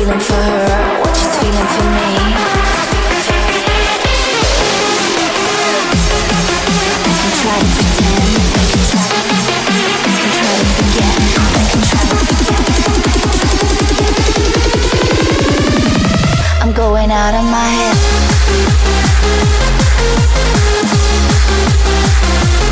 feeling for her, what she's feeling for me. I can try to pretend, I can try to forget, I can try to forget. I'm going out of my head.